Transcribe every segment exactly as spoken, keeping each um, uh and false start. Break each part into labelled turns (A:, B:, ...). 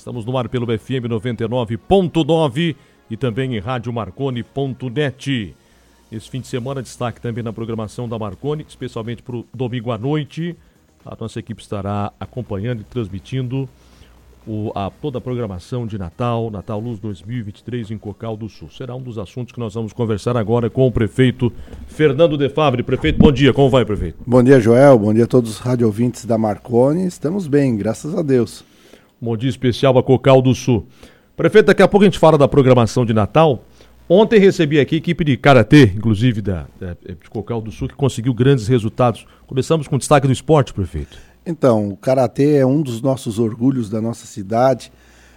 A: Estamos no ar pelo F M noventa e nove ponto nove e também em rádio marconi ponto net. Esse fim de semana, destaque também na programação da Marconi, especialmente para o domingo à noite. A nossa equipe estará acompanhando e transmitindo o, a, toda a programação de Natal, Natal Luz dois mil e vinte e três em Cocal do Sul. Será um dos assuntos que nós vamos conversar agora com o prefeito Fernando de Favre. Prefeito, bom dia. Como vai, prefeito?
B: Bom dia, Joel. Bom dia a todos os radioouvintes da Marconi. Estamos bem, graças a Deus.
A: Bom dia especial a Cocal do Sul. Prefeito, daqui a pouco a gente fala da programação de Natal. Ontem recebi aqui a equipe de Karatê, inclusive da, da, de Cocal do Sul, que conseguiu grandes resultados. Começamos com destaque do esporte, prefeito. Então, o Karatê é um dos nossos orgulhos da nossa cidade.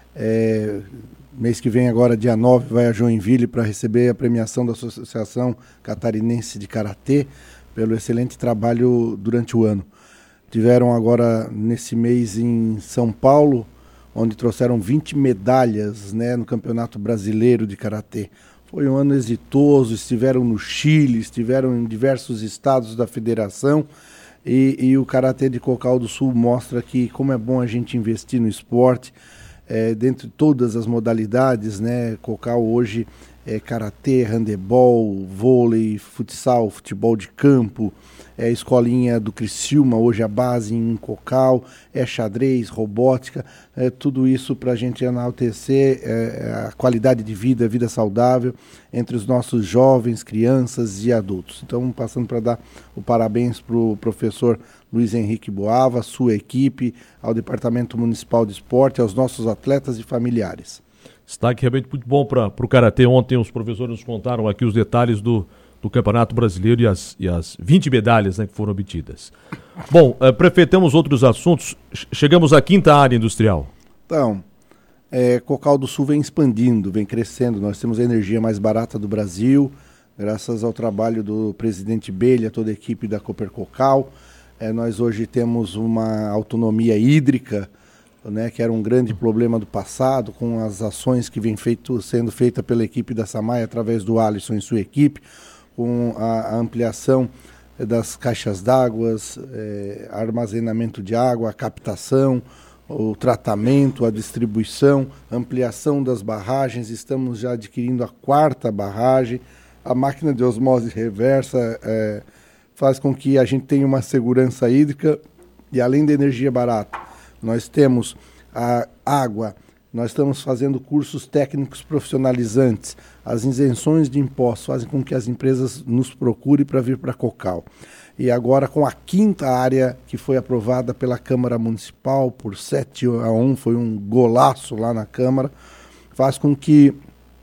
A: É, mês que vem, agora dia nove, vai a Joinville para receber a premiação da Associação Catarinense de Karatê pelo excelente trabalho durante o ano. Tiveram agora, nesse mês, em São Paulo, onde trouxeram vinte medalhas, né, no Campeonato Brasileiro de Karatê. Foi um ano exitoso, estiveram no Chile, estiveram em diversos estados da federação e, e o Karatê de Cocal do Sul mostra que como é bom a gente investir no esporte, é, dentre todas as modalidades, né, Cocal hoje é Karatê, handebol, vôlei, futsal, futebol de campo, é a escolinha do Criciúma, hoje a base em Cocal, é xadrez, robótica, é tudo isso para a gente enaltecer é, a qualidade de vida, a vida saudável entre os nossos jovens, crianças e adultos. Então, passando para dar o parabéns para o professor Luiz Henrique Boava, sua equipe, ao Departamento Municipal de Esporte, aos nossos atletas e familiares. Destaque realmente muito bom para o Karatê. Ontem os professores nos contaram aqui os detalhes do do Campeonato Brasileiro e as, e as vinte medalhas, né, que foram obtidas. Bom, uh, prefeito, temos outros assuntos. Chegamos à quinta área industrial. Então, é, Cocal do Sul vem expandindo, vem crescendo. Nós temos a energia mais barata do Brasil, graças ao trabalho do presidente Belha, toda a equipe da Cooper Cocal. É, nós hoje temos uma autonomia hídrica, né, que era um grande problema do passado, com as ações que vem feito, sendo feitas pela equipe da Samay, através do Alisson e sua equipe, com a, a ampliação das caixas d'água, eh, armazenamento de água, a captação, o tratamento, a distribuição, ampliação das barragens. Estamos já adquirindo a quarta barragem. A máquina de osmose reversa eh, faz com que a gente tenha uma segurança hídrica e, além da energia barata, nós temos a água. Nós estamos fazendo cursos técnicos profissionalizantes. As isenções de impostos fazem com que as empresas nos procurem para vir para a Cocal. E agora, com a quinta área que foi aprovada pela Câmara Municipal por sete a um, foi um golaço lá na Câmara, faz com que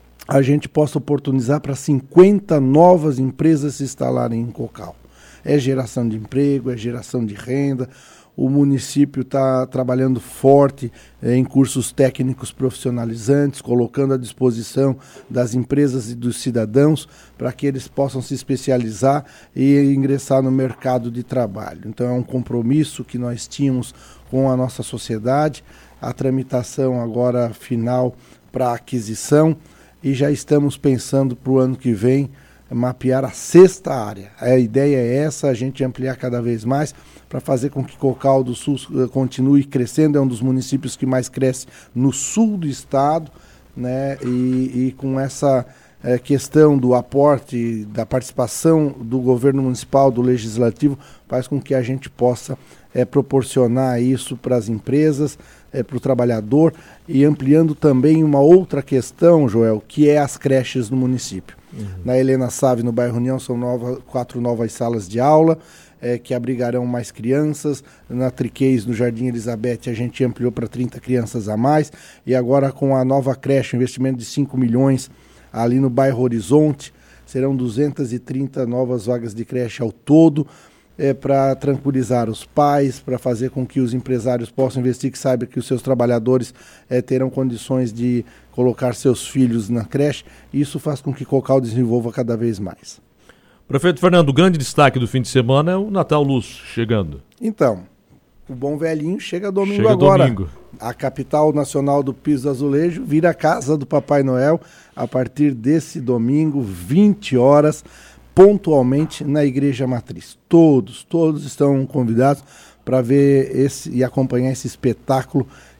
A: a gente possa oportunizar para cinquenta novas empresas se instalarem em Cocal. É geração de emprego, é geração de renda. O município está trabalhando forte eh, em cursos técnicos profissionalizantes, colocando à disposição das empresas e dos cidadãos para que eles possam se especializar e ingressar no mercado de trabalho. Então é um compromisso que nós tínhamos com a nossa sociedade, a tramitação agora final para aquisição e já estamos pensando para o ano que vem mapear a sexta área. A ideia é essa, a gente ampliar cada vez mais para fazer com que Cocal do Sul continue crescendo. É um dos municípios que mais cresce no sul do estado, né? E, e com essa é, questão do aporte, da participação do governo municipal, do legislativo, faz com que a gente possa é, proporcionar isso para as empresas, é, para o trabalhador, e ampliando também uma outra questão, Joel, que é as creches no município. Uhum. Na Helena Save, no bairro União, são nova, quatro novas salas de aula é, que abrigarão mais crianças. Na Triqueis, no Jardim Elizabeth, a gente ampliou para trinta crianças a mais. E agora com a nova creche, investimento de cinco milhões ali no bairro Horizonte, serão duzentas e trinta novas vagas de creche ao todo, é, para tranquilizar os pais, para fazer com que os empresários possam investir, que saibam que os seus trabalhadores é, terão condições de colocar seus filhos na creche. Isso faz com que Cocal desenvolva cada vez mais. Prefeito Fernando, o grande destaque do fim de semana é o Natal Luz chegando. Então, o bom velhinho chega domingo chega agora. Domingo. A capital nacional do piso azulejo vira a casa do Papai Noel a partir desse domingo, vinte horas, pontualmente na Igreja Matriz. Todos, todos estão convidados para ver esse e acompanhar esse espetáculo que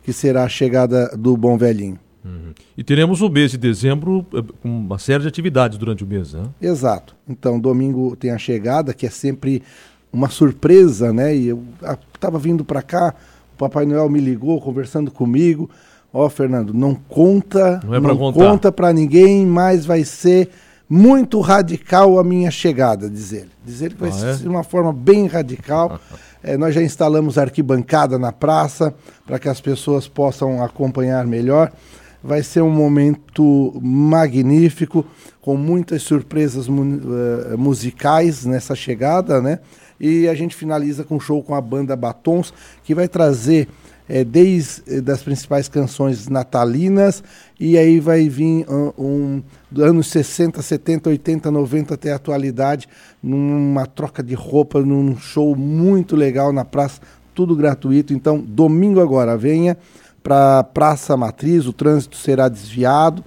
B: que será a chegada do Bom Velhinho.
A: Uhum. E teremos o mês de dezembro com uma série de atividades durante o mês, né?
B: Exato. Então, domingo tem a chegada, que é sempre uma surpresa, né? E eu estava vindo para cá, o Papai Noel me ligou, conversando comigo. Ó, oh, Fernando, não conta,
A: não, é
B: não
A: contar.
B: conta para ninguém, mas vai ser muito radical a minha chegada, diz ele. Diz ele que vai ah, ser de é? uma forma bem radical. É, nós já instalamos arquibancada na praça para que as pessoas possam acompanhar melhor. Vai ser um momento magnífico, com muitas surpresas mu- uh, musicais nessa chegada, né? E a gente finaliza com um show com a banda Batons, que vai trazer é, desde das principais canções natalinas, e aí vai vir um, um, dos anos sessenta, setenta, oitenta, noventa até a atualidade, numa troca de roupa, num show muito legal na praça, tudo gratuito. Então, domingo agora, venha para a Praça Matriz, o trânsito será desviado,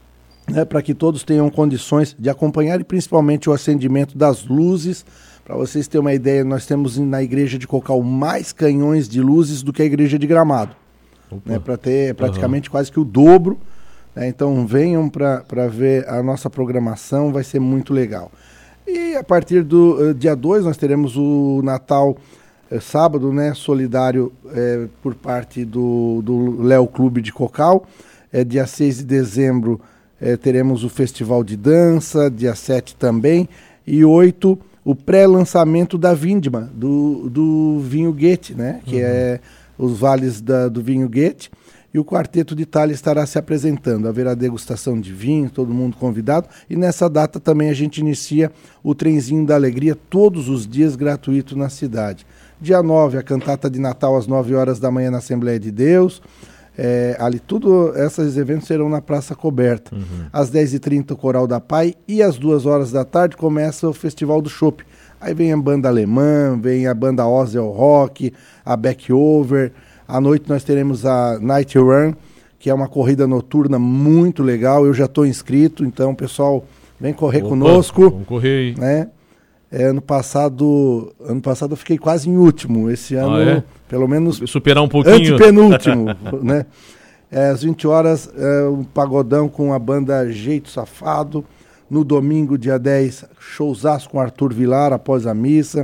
B: né, para que todos tenham condições de acompanhar, e principalmente o acendimento das luzes. Para vocês terem uma ideia, nós temos na igreja de Cocal mais canhões de luzes do que a igreja de Gramado, né, para ter praticamente uhum. quase que o dobro, né, então venham para ver a nossa programação, vai ser muito legal. E a partir do uh, dia dois nós teremos o Natal É, sábado, né, solidário é, por parte do, do Léo Clube de Cocal. É, dia seis de dezembro é, teremos o Festival de Dança, dia sete também, e oito o pré-lançamento da Vindima, do, do Vinho Goethe, né, que uhum. é os vales da, do Vinho Goethe, e o Quarteto de Itália estará se apresentando. Haverá degustação de vinho, todo mundo convidado, e nessa data também a gente inicia o Trenzinho da Alegria, todos os dias gratuito na cidade. Dia nove, a cantata de Natal às nove horas da manhã na Assembleia de Deus. É, ali tudo, esses eventos serão na Praça Coberta. Uhum. Às dez e trinta, o Coral da Pai. E às duas horas da tarde começa o Festival do Chopp. Aí vem a banda alemã, vem a banda Ozel Rock, a Backover. À noite nós teremos a Night Run, que é uma corrida noturna muito legal. Eu já estou inscrito, então, pessoal, vem correr Opa, conosco.
A: Vamos correr, hein?
B: Né? É, ano passado, ano passado eu fiquei quase em último. Esse ano, ah, é? pelo menos...
A: Superar um pouquinho.
B: Antepenúltimo, né? É, às vinte horas, é, um pagodão com a banda Jeito Safado. No domingo, dia dez, showzaço com Arthur Vilar após a missa.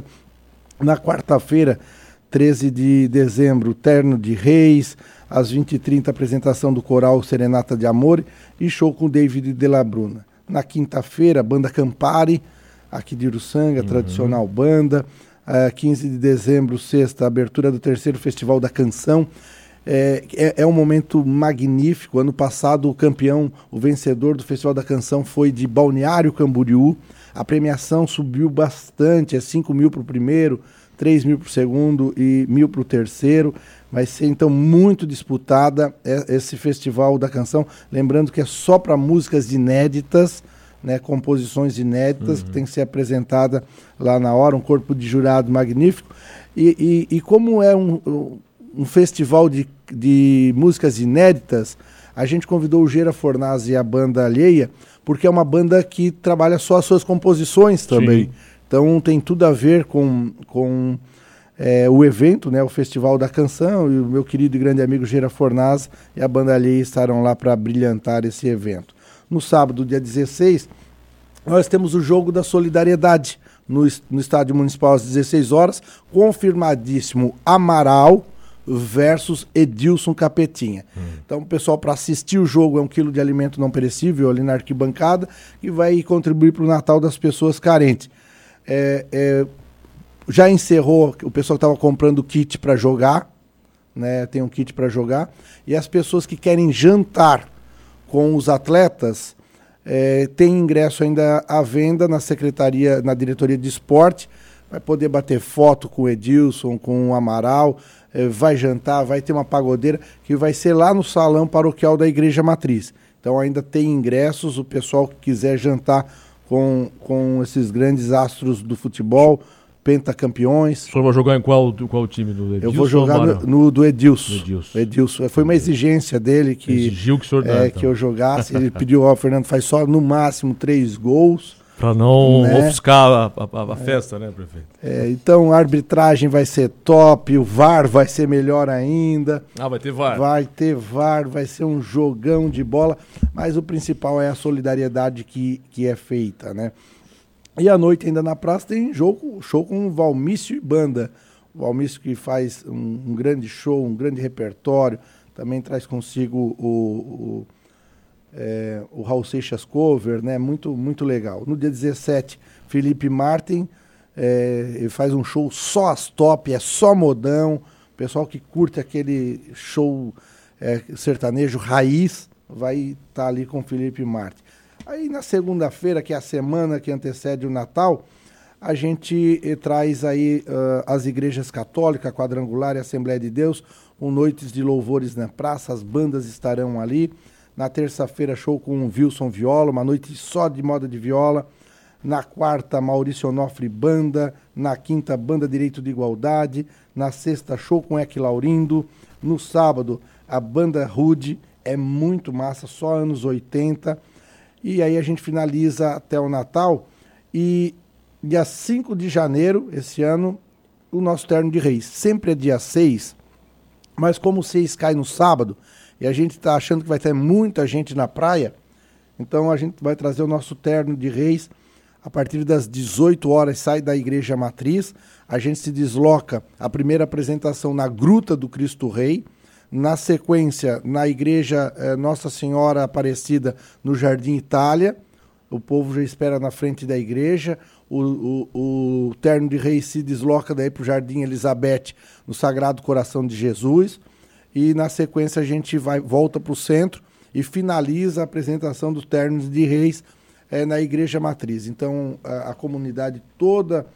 B: Na quarta-feira, treze de dezembro, Terno de Reis. Às vinte e trinta, apresentação do coral Serenata de Amor e show com David de la Bruna. Na quinta-feira, banda Campari, aqui de Uruçanga, uhum. tradicional banda. Uh, quinze de dezembro, sexta, abertura do terceiro Festival da Canção. É, é, é um momento magnífico. Ano passado, o campeão, o vencedor do Festival da Canção foi de Balneário Camboriú. A premiação subiu bastante, é cinco mil para o primeiro, três mil para o segundo e mil para o terceiro. Vai ser, então, muito disputada esse Festival da Canção. Lembrando que é só para músicas inéditas, né, composições inéditas, uhum. que tem que ser apresentada lá na hora, um corpo de jurado magnífico. E, e, e como é um, um festival de, de músicas inéditas, a gente convidou o Gera Fornaz e a banda alheia, porque é uma banda que trabalha só as suas composições também. Sim. Então tem tudo a ver com, com é, o evento, né, o Festival da Canção, e o meu querido e grande amigo Gera Fornaz e a banda alheia estarão lá para brilhantar esse evento. No sábado, dia dezesseis, nós temos o Jogo da Solidariedade no, no Estádio Municipal às dezesseis horas, confirmadíssimo Amaral versus Edilson Capetinha. Hum. Então, pessoal, para assistir o jogo é um quilo de alimento não perecível ali na arquibancada e vai contribuir para o Natal das pessoas carentes. É, é, já encerrou, o pessoal que estava comprando kit para jogar, né, tem um kit para jogar, e as pessoas que querem jantar com os atletas, é, tem ingresso ainda à venda na secretaria, na diretoria de esporte, vai poder bater foto com o Edilson, com o Amaral, é, vai jantar, vai ter uma pagodeira, que vai ser lá no salão paroquial da Igreja Matriz. Então ainda tem ingressos, o pessoal que quiser jantar com, com esses grandes astros do futebol, pentacampeões.
A: O senhor vai jogar em qual, qual time do Edilson?
B: Eu vou jogar no, no do Edilson.
A: Edilson.
B: Edilson. Foi uma exigência dele que,
A: exigiu que, o senhor dá,
B: é,
A: então.
B: que eu jogasse. Ele pediu, ó, Fernando, faz só no máximo três gols,
A: Para não
B: né?
A: ofuscar a, a, a festa, é. né, prefeito?
B: É, então a arbitragem vai ser top, o V A R vai ser melhor ainda.
A: Ah, vai ter V A R.
B: Vai ter V A R, vai ser um jogão de bola, mas o principal é a solidariedade que, que é feita, né? E à noite ainda na praça tem jogo, show com o Valmício e banda. O Valmício que faz um, um grande show, um grande repertório, também traz consigo o... o É, o Raul Seixas cover, né? Muito, muito legal. No dia dezessete, Felipe Martin, é, ele faz um show só as top, é só modão. O pessoal que curte aquele show é, sertanejo raiz vai estar tá ali com o Felipe Martin. Aí na segunda-feira, que é a semana que antecede o Natal, a gente eh, traz aí uh, as igrejas católicas, Quadrangular e Assembleia de Deus, com noites de louvores na praça, as bandas estarão ali. Na terça-feira, show com o Wilson Viola, uma noite só de moda de viola. Na quarta, Maurício Onofre Banda. Na quinta, Banda Direito de Igualdade. Na sexta, show com Eque Laurindo. No sábado, a Banda Rude. É muito massa, só anos oitenta. E aí a gente finaliza até o Natal. E dia cinco de janeiro, esse ano, o nosso Terno de Reis. Sempre é dia seis, mas como o seis cai no sábado... E a gente está achando que vai ter muita gente na praia, então a gente vai trazer o nosso Terno de Reis. A partir das dezoito horas sai da Igreja Matriz, a gente se desloca, a primeira apresentação na Gruta do Cristo Rei, na sequência na Igreja eh, Nossa Senhora Aparecida no Jardim Itália, o povo já espera na frente da igreja, o, o, o Terno de Reis se desloca daí para o Jardim Elizabeth, no Sagrado Coração de Jesus. E na sequência a gente vai, volta para o centro e finaliza a apresentação dos Ternos de Reis é, na Igreja Matriz. Então a, a comunidade toda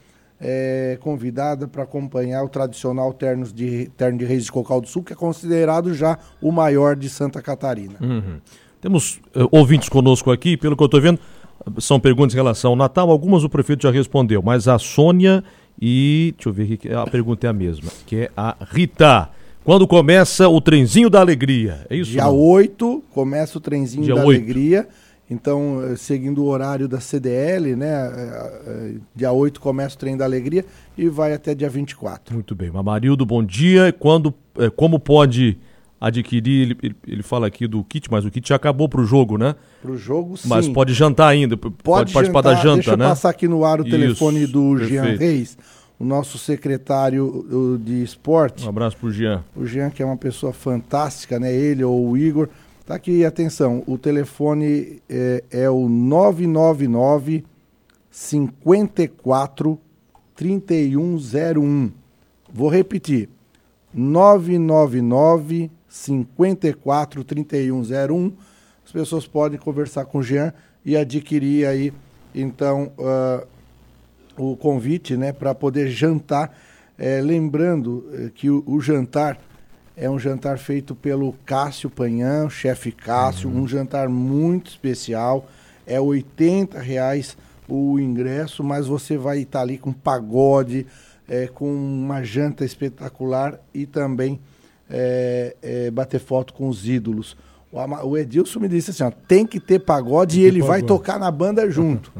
B: é convidada para acompanhar o tradicional Ternos de, Terno de Reis de Cocal do Sul, que é considerado já o maior de Santa Catarina.
A: Uhum. Temos uh, ouvintes conosco aqui, pelo que eu estou vendo, são perguntas em relação ao Natal, algumas o prefeito já respondeu, mas a Sônia e, deixa eu ver aqui, a pergunta é a mesma, que é a Rita. Quando começa o Trenzinho da Alegria? É isso?
B: Dia oito começa o Trenzinho
A: Dia
B: da
A: oito.
B: Alegria. Então, seguindo o horário da C D L, né? Dia oito começa o Trem da Alegria e vai até dia vinte e quatro.
A: Muito bem. Amarildo, bom dia. Quando, como pode adquirir? Ele, ele, ele fala aqui do kit, mas o kit já acabou pro jogo, né?
B: Pro jogo, sim.
A: Mas pode jantar ainda. Pode, pode participar jantar, da janta,
B: deixa
A: né?
B: Deixa eu passar aqui no ar o isso, telefone do
A: perfeito.
B: Jean Reis, o nosso secretário de esporte.
A: Um abraço pro Jean.
B: O Jean, que é uma pessoa fantástica, né? Ele ou o Igor. Tá aqui, atenção, o telefone é, é o nove nove nove, cinco quatro, três um zero um. Vou repetir. nove nove nove, cinco quatro, três um zero um. As pessoas podem conversar com o Jean e adquirir aí, então... Uh, o convite, né, para poder jantar, é, lembrando é, que o, o jantar é um jantar feito pelo Cássio Panhan, o chefe Cássio, uhum. um jantar muito especial, é oitenta reais o ingresso, mas você vai estar ali com pagode, é, com uma janta espetacular e também é, é, bater foto com os ídolos. O, o Edilson me disse assim, ó, tem que ter pagode tem e ele vai tocar na banda junto.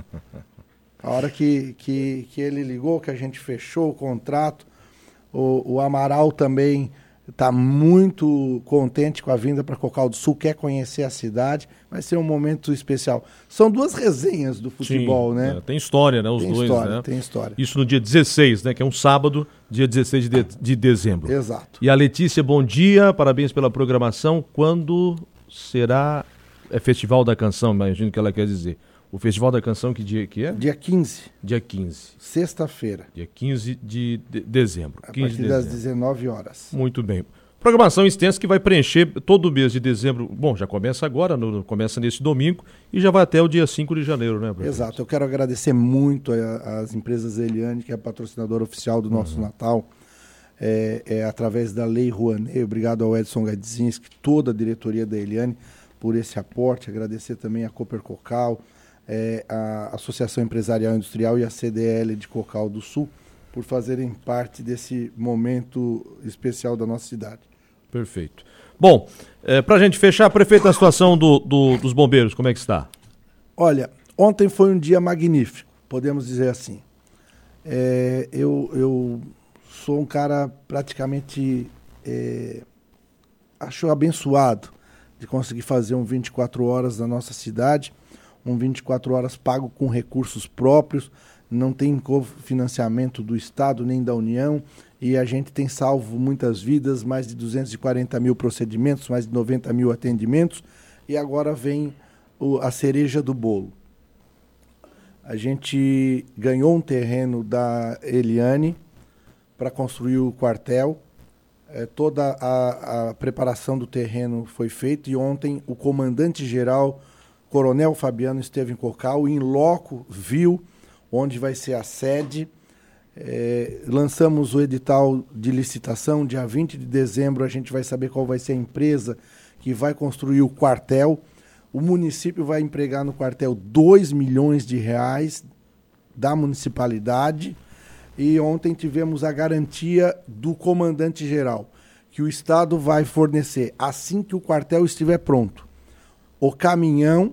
B: A hora que, que, que ele ligou, que a gente fechou o contrato, o, o Amaral também está muito contente com a vinda para Cocal do Sul, quer conhecer a cidade, vai ser um momento especial. São duas resenhas do futebol, Sim, né?
A: É, tem história, né? Os
B: tem
A: dois,
B: história,
A: né?
B: Tem história.
A: Isso no dia dezesseis, né? Que é um sábado, dia dezesseis de, de, de dezembro.
B: Exato.
A: E a Letícia, bom dia, parabéns pela programação. Quando será é Festival da Canção, imagino que ela quer dizer. O Festival da Canção, que dia que é?
B: Dia quinze.
A: Dia quinze.
B: Sexta-feira.
A: Dia quinze de, de dezembro.
B: A
A: quinze
B: partir
A: de
B: das
A: dezembro.
B: dezenove horas.
A: Muito bem. Programação extensa que vai preencher todo o mês de dezembro. Bom, já começa agora, no, começa nesse domingo e já vai até o dia cinco de janeiro, né, prefeito?
B: Exato. Eu quero agradecer muito às empresas Eliane, que é a patrocinadora oficial do nosso uhum. Natal. É, é, através da Lei Rouanet. Obrigado ao Edson Gadzinski, toda a diretoria da Eliane, por esse aporte. Agradecer também a Cooper Cocal, É, a Associação Empresarial Industrial e a C D L de Cocal do Sul, por fazerem parte desse momento especial da nossa cidade.
A: Perfeito. Bom, é, para a gente fechar, prefeito, a situação do, do, dos bombeiros, como é que está?
B: Olha, Ontem foi um dia magnífico, podemos dizer assim. É, eu, eu sou um cara praticamente, é, acho abençoado de conseguir fazer um vinte e quatro horas na nossa cidade, um vinte e quatro horas pago com recursos próprios, não tem financiamento do Estado nem da União, e a gente tem salvo muitas vidas, mais de duzentos e quarenta mil procedimentos, mais de noventa mil atendimentos, e agora vem o, a cereja do bolo. A gente ganhou um terreno da Eliane para construir o quartel. É, toda a, a preparação do terreno foi feita e ontem o comandante-geral, Coronel Fabiano, esteve em Cocal, em loco, viu onde vai ser a sede. É, lançamos o edital de licitação, dia vinte de dezembro a gente vai saber qual vai ser a empresa que vai construir o quartel. O município vai empregar no quartel dois milhões de reais da municipalidade e ontem tivemos a garantia do comandante-geral que o Estado vai fornecer, assim que o quartel estiver pronto, o caminhão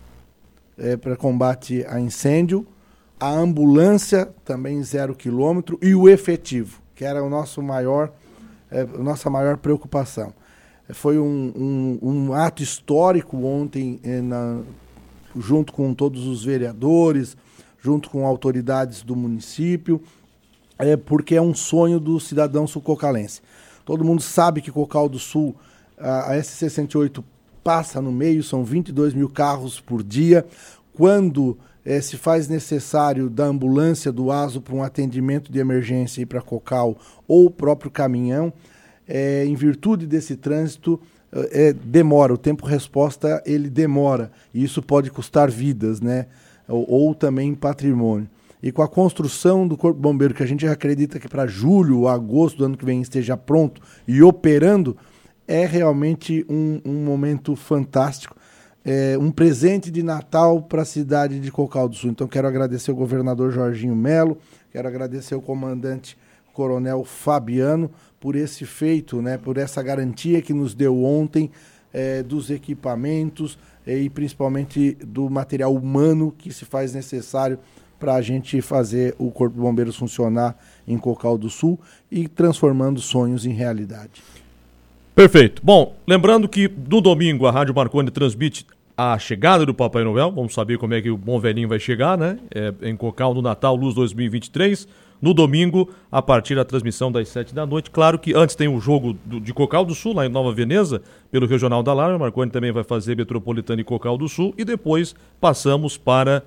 B: é, para combate a incêndio, a ambulância, também zero quilômetro, e o efetivo, que era o nosso maior, é, a nossa maior preocupação. Foi um, um, um ato histórico ontem, eh, na, junto com todos os vereadores, junto com autoridades do município, é, porque é um sonho do cidadão sul-cocalense. Todo mundo sabe que Cocal do Sul, a, a S sessenta e oito passa no meio, são vinte e dois mil carros por dia. Quando eh, se faz necessário da ambulância do ASO para um atendimento de emergência para Cocal ou o próprio caminhão, É, em virtude desse trânsito, é, demora, o tempo-resposta ele demora, e isso pode custar vidas, né? Ou, ou também patrimônio. E com a construção do Corpo Bombeiro, que a gente acredita que para julho ou agosto do ano que vem esteja pronto e operando, é realmente um, um momento fantástico, é, um presente de Natal para a cidade de Cocal do Sul. Então quero agradecer ao governador Jorginho Melo, quero agradecer ao comandante Coronel Fabiano por esse feito, né, por essa garantia que nos deu ontem é, dos equipamentos é, e principalmente do material humano que se faz necessário para a gente fazer o Corpo de Bombeiros funcionar em Cocal do Sul e transformando sonhos em realidade.
A: Perfeito. Bom, lembrando que no domingo a Rádio Marconi transmite a chegada do Papai Noel. Vamos saber como é que o bom velhinho vai chegar, né? É, em Cocal no Natal Luz dois mil e vinte e três. No domingo, a partir da transmissão das sete da noite. Claro que antes tem o jogo do, de Cocal do Sul, lá em Nova Veneza, pelo Regional da Lara. Marconi também vai fazer Metropolitana e Cocal do Sul. E depois passamos para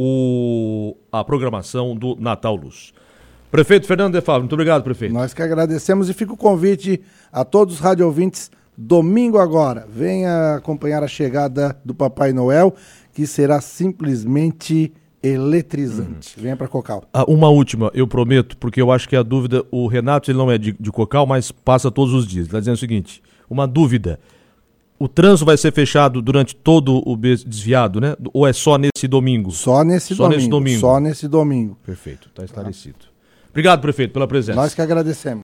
A: o, a programação do Natal Luz. Prefeito Fernando de Fábio, muito obrigado, prefeito.
B: Nós que agradecemos e fica o convite a todos os rádio ouvintes. Domingo agora, venha acompanhar a chegada do Papai Noel, que será simplesmente eletrizante. Uhum. Venha para Cocal.
A: Ah, uma última, eu prometo, porque eu acho que a dúvida, o Renato ele não é de, de Cocal, mas passa todos os dias. Ele está dizendo o seguinte, uma dúvida, o trânsito vai ser fechado durante todo o desviado, né? Ou é só nesse domingo?
B: Só nesse,
A: só
B: domingo,
A: nesse domingo.
B: Só nesse domingo.
A: Perfeito, está esclarecido. Obrigado, prefeito, pela presença.
B: Nós que agradecemos.